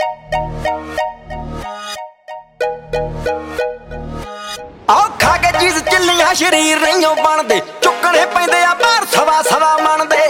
खा के चीज चिल्लियां शरीर नहीं बनते, चुकने पैंदे आ भार सवा सवा मन दे।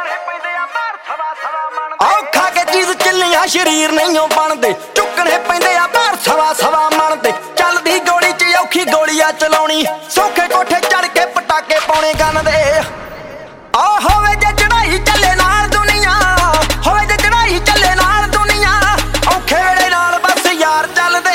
खा के चीज चिल्लियां शरीर नहीं बनते, चुकने पैंदे आ भार सवा सवा मन दे। चलदी गोली च औखी गोलियां चलाउणी, सौखे कोठे चढ़ के पटाके पाउणे गन दे। होवे जे चढ़ाई चले नाल दुनिया, होवे जे चढ़ाई चले नाल दुनिया, औखे वेले नाल बस यार चलदे।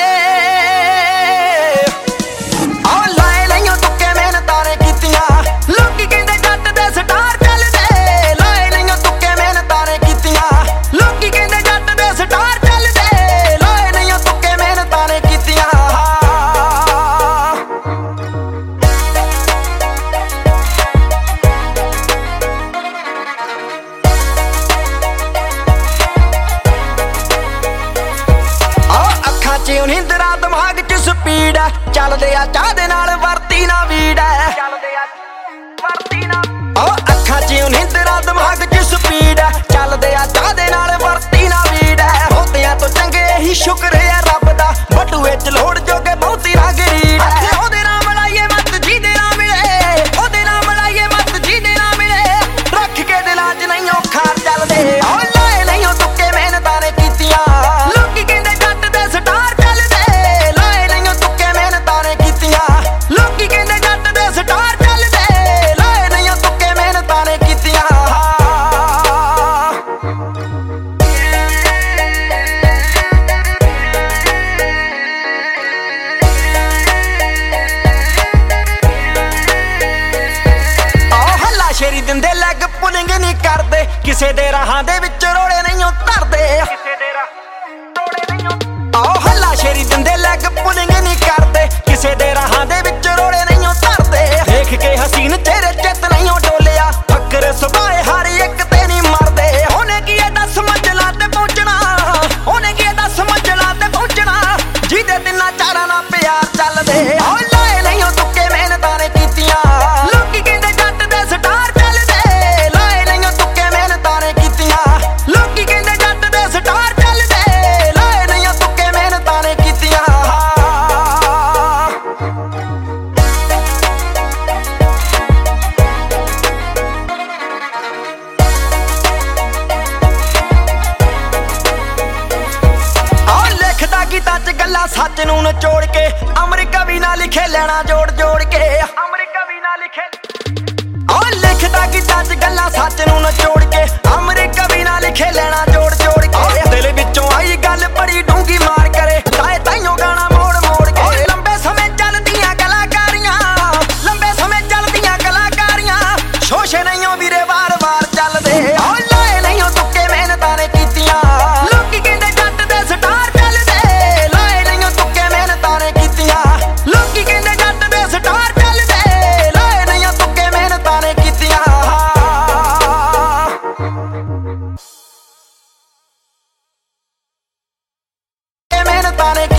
लाए नहीं तुक्के मेहनतां ने कीतियां, लोकी कहंदे जट दे स्टार चलदे। लाए नहीं तुक्के मेहनतां ने कीतियां, लोकी कहंदे जट दे स्टार चलदे। लाए नहीं तुक्के मेहनतां ने कीतियां। निंदरा दिमाग च स्पीड है, चलदे आ चाह दे नाल वरती ना वीड है। अखां च निंदरा दिमाग च स्पीड है, चलदे आ चाह दे नाल वरती ना वीड है। होदियां तो चंगे ही शुक्र है रब दा, बटूए च लोड़ जोगे बहुती ना गरीब है। ओदे नाम लाइए मत जी दे ना मिले, ओदे नाम लाइए मत जी दे ना मिले। रख के दिलां च नहीं औखार चलदे। लाए नहीं तुक्के मेहनतां ने कीतियां, लोकी कहंदे जट दे स्टार शेरी दिंदे लैग पुलिंग नहीं करते, किसे दे राहां दे विच रोड़े नहीं धरदे। हल्ला शेरी दिंदे लैग पुलिंग नहीं करते, किसे दे राहां दे विच रोड़े नहीं धरदे। देख के हसीन चेहरे चित नहीं डोलिया, फकर सुभाए हर एक ते नहीं मरदे। होने की दस मंजिलां ते पहुंचना, होने की दस मंजिलां ते पहुंचना, जिहदे तिन्ना चारां नाल प्यार चलदे। लाए नहीं तुक्के मेहनतां ने कीतियां, लोकी कहंदे जट दे स्टार सच नूं नचोड़ के, अमरीका भी ना लिखे लेना जोड़ जोड़ के। अमरीका भी ना लिखे लिखदा गीतां च गल्लां सच नूं नचोड़ के, अमरीका भी ना लिखे लेना जोड़ जोड़ के। दिल विचों आई गल बड़ी डूंगी मार करे, ताए ताइयों गाना मोड़ मोड़ के। लंबे समय चलदियां कलाकारियां, लंबे समय चलदियां कलाकारियां, शोशे नहीं वीरे वार वार चलदे। लाए नहीं तुक्के मेहनतां ने कीतियां, लोकी कहंदे जट दे स्टार मेहनतां ने